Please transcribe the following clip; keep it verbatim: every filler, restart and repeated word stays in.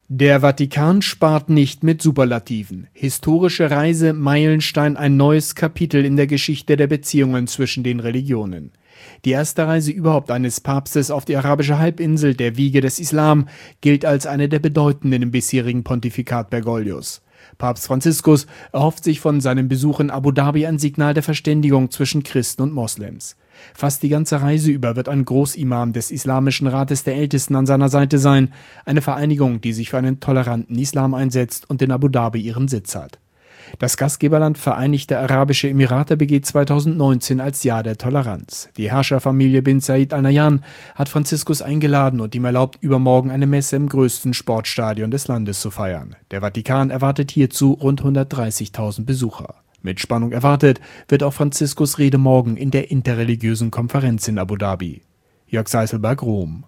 Der Vatikan spart nicht mit Superlativen. Historische Reise, Meilenstein, ein neues Kapitel in der Geschichte der Beziehungen zwischen den Religionen. Die erste Reise überhaupt eines Papstes auf die arabische Halbinsel, der Wiege des Islam, gilt als eine der bedeutenden im bisherigen Pontifikat Bergoglios. Papst Franziskus erhofft sich von seinem Besuch in Abu Dhabi ein Signal der Verständigung zwischen Christen und Moslems. Fast die ganze Reise über wird ein Großimam des Islamischen Rates der Ältesten an seiner Seite sein, eine Vereinigung, die sich für einen toleranten Islam einsetzt und in Abu Dhabi ihren Sitz hat. Das Gastgeberland Vereinigte Arabische Emirate begeht zweitausendneunzehn als Jahr der Toleranz. Die Herrscherfamilie bin Zayed Al Nahyan hat Franziskus eingeladen und ihm erlaubt, übermorgen eine Messe im größten Sportstadion des Landes zu feiern. Der Vatikan erwartet hierzu rund hundertdreißigtausend Besucher. Mit Spannung erwartet wird auch Franziskus Rede morgen in der interreligiösen Konferenz in Abu Dhabi. Jörg Seiselberg, Rom.